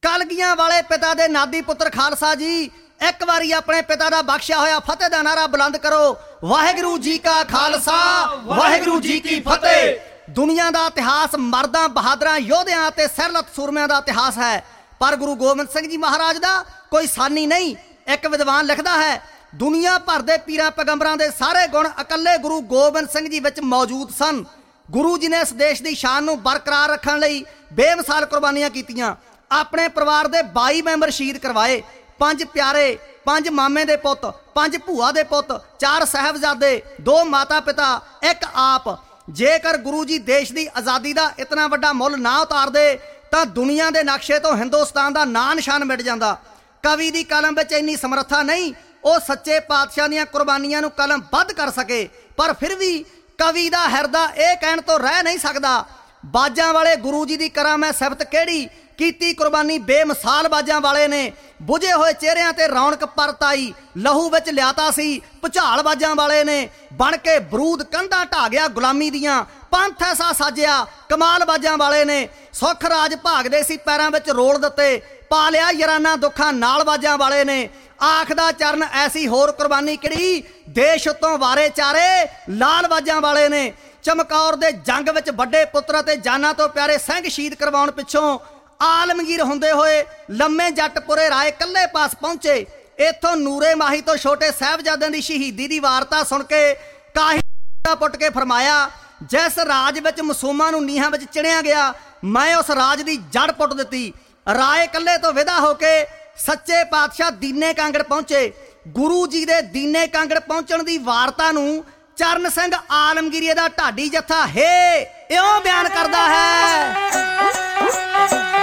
ਕਲਗੀਆਂ ਵਾਲੇ ਪਿਤਾ ਦੇ ਨਾਦੀ ਪੁੱਤਰ ਖਾਲਸਾ ਜੀ, ਇੱਕ ਵਾਰੀ ਆਪਣੇ ਪਿਤਾ ਦਾ ਬਖਸ਼ਿਆ ਹੋਇਆ ਫਤਿਹ ਦਾ ਨਾਰਾ ਬੁਲੰਦ ਕਰੋ। ਵਾਹਿਗੁਰੂ ਜੀ ਕਾ ਖਾਲਸਾ, ਵਾਹਿਗੁਰੂ ਜੀ ਕੀ ਫਤਿਹ। ਦੁਨੀਆ ਦਾ ਇਤਿਹਾਸ ਮਰਦਾਂ, ਬਹਾਦਰਾਂ, ਯੋਧਿਆਂ ਅਤੇ ਸਿਰਲੱਤ ਸੂਰਮਿਆਂ ਦਾ ਇਤਿਹਾਸ ਹੈ, ਪਰ ਗੁਰੂ ਗੋਬਿੰਦ ਸਿੰਘ ਜੀ ਮਹਾਰਾਜ ਦਾ ਕੋਈ ਸਾਨੀ ਨਹੀਂ। ਇੱਕ ਵਿਦਵਾਨ ਲਿਖਦਾ ਹੈ, ਦੁਨੀਆ ਭਰ ਦੇ ਪੀਰਾਂ ਪੈਗੰਬਰਾਂ ਦੇ ਸਾਰੇ ਗੁਣ ਇਕੱਲੇ ਗੁਰੂ ਗੋਬਿੰਦ ਸਿੰਘ ਜੀ ਵਿੱਚ ਮੌਜੂਦ ਸਨ। ਗੁਰੂ ਜੀ ਨੇ ਇਸ ਦੇਸ਼ ਦੀ ਸ਼ਾਨ ਨੂੰ ਬਰਕਰਾਰ ਰੱਖਣ ਲਈ ਬੇਮਿਸਾਲ ਕੁਰਬਾਨੀਆਂ ਕੀਤੀਆਂ। ਆਪਣੇ ਪਰਿਵਾਰ ਦੇ 22 ਮੈਂਬਰ ਸ਼ਹੀਦ ਕਰਵਾਏ। 5 ਪਿਆਰੇ, 5 ਮਾਮੇ ਦੇ ਪੁੱਤ, 5 ਭੂਆ ਦੇ ਪੁੱਤ, 4 ਸਾਹਿਬਜ਼ਾਦੇ, 2 ਮਾਤਾ ਪਿਤਾ, 1 ਆਪ। ਜੇਕਰ ਗੁਰੂ ਜੀ ਦੇਸ਼ ਦੀ ਆਜ਼ਾਦੀ ਦਾ ਇਤਨਾ ਵੱਡਾ ਮੁੱਲ ਨਾ ਉਤਾਰਦੇ ਤਾਂ ਦੁਨੀਆ ਦੇ ਨਕਸ਼ੇ ਤੋਂ ਹਿੰਦੁਸਤਾਨ ਦਾ ਨਾਂ ਨਿਸ਼ਾਨ ਮਿਟ ਜਾਂਦਾ। ਕਵੀ ਦੀ ਕਲਮ ਵਿੱਚ ਇੰਨੀ ਸਮਰੱਥਾ ਨਹੀਂ, ਉਹ ਸੱਚੇ ਪਾਤਸ਼ਾਹ ਦੀਆਂ ਕੁਰਬਾਨੀਆਂ ਨੂੰ ਕਲਮਬੱਧ ਕਰ ਸਕੇ, ਪਰ ਫਿਰ ਵੀ ਕਵੀ ਦਾ ਹਿਰਦਾ ਇਹ ਕਹਿਣ ਤੋਂ ਰਹਿ ਨਹੀਂ ਸਕਦਾ, ਬਾਜਾਂ ਵਾਲੇ ਗੁਰੂ ਜੀ ਦੀ ਕਰਾਂ ਮੈਂ ਸਿਫਤ ਕਿਹੜੀ, ਕੀਤੀ ਕੁਰਬਾਨੀ ਬੇਮਿਸਾਲ ਬਾਜਾਂ ਵਾਲੇ ਨੇ। ਬੁਝੇ ਹੋਏ ਚਿਹਰਿਆਂ ਤੇ ਰੌਣਕ ਪਰਤ ਆਈ, ਲਹੂ ਵਿੱਚ ਲਿਆਤਾ ਸੀ ਭੁਚਾਲ ਬਾਜਾਂ ਵਾਲੇ ਨੇ। ਬਣ ਕੇ ਬਰੂਦ ਕੰਧਾਂ ਢਾ ਗਿਆ ਗੁਲਾਮੀ ਦੀਆਂ, ਪੰਥ ਐਸਾ ਸਾਜਿਆ ਕਮਾਲ ਬਾਜਾਂ ਵਾਲੇ ਨੇ। ਸੁੱਖ ਰਾਜ ਭਾਗਦੇ ਸੀ ਪੈਰਾਂ ਵਿੱਚ ਰੋਲ ਦਿੱਤੇ, ਪਾ ਲਿਆ ਯਾਰਾਨਾ ਦੁੱਖਾਂ ਨਾਲ ਬਾਜਾਂ ਵਾਲੇ ਨੇ। ਆਖਦਾ ਚਰਨ ਐਸੀ ਹੋਰ ਕੁਰਬਾਨੀ ਕਿਹੜੀ, ਦੇਸ਼ ਉੱਤੋਂ ਵਾਰੇ ਚਾਰੇ ਲਾਲ ਬਾਜਾਂ ਵਾਲੇ ਨੇ। ਚਮਕੌਰ ਦੇ ਜੰਗ ਵਿੱਚ ਵੱਡੇ ਪੁੱਤਰ ਅਤੇ ਜਾਨਾਂ ਤੋਂ ਪਿਆਰੇ ਸਿੰਘ ਸ਼ਹੀਦ ਕਰਵਾਉਣ ਪਿੱਛੋਂ ਆਲਮਗੀਰ ਹੁੰਦੇ ਹੋਏ ਲੰਮੇ ਜੱਟਪੁਰੇ ਰਾਏ ਕੱਲੇ ਪਾਸ ਪਹੁੰਚੇ। ਇੱਥੋਂ ਨੂਰੇ ਮਾਹੀ ਤੋਂ ਛੋਟੇ ਸਾਹਿਬਜ਼ਾਦਿਆਂ ਦੀ ਸ਼ਹੀਦੀ ਦੀ ਵਾਰਤਾ ਸੁਣ ਕੇ ਕਾਹੀ ਪੁੱਟ ਕੇ ਫਰਮਾਇਆ, ਜਿਸ ਰਾਜ ਵਿੱਚ ਮਾਸੂਮਾਂ ਨੂੰ ਨੀਹਾਂ ਵਿੱਚ ਚਿਣਿਆ ਗਿਆ, ਮੈਂ ਉਸ ਰਾਜ ਦੀ ਜੜ ਪੁੱਟ ਦਿੱਤੀ। ਰਾਏ ਕੱਲੇ ਤੋਂ ਵਿਦਾ ਹੋ ਕੇ ਸੱਚੇ ਪਾਤਸ਼ਾਹ ਦੀਨੇ ਕਾਂਗੜ ਪਹੁੰਚੇ। ਗੁਰੂ ਜੀ ਦੇ ਦੀਨੇ ਕਾਂਗੜ ਪਹੁੰਚਣ ਦੀ ਵਾਰਤਾ ਨੂੰ ਚਰਨ ਸਿੰਘ ਆਲਮਗੀਰੀਏ ਦਾ ਢਾਡੀ ਜੱਥਾ ਇਉਂ ਬਿਆਨ ਕਰਦਾ ਹੈ।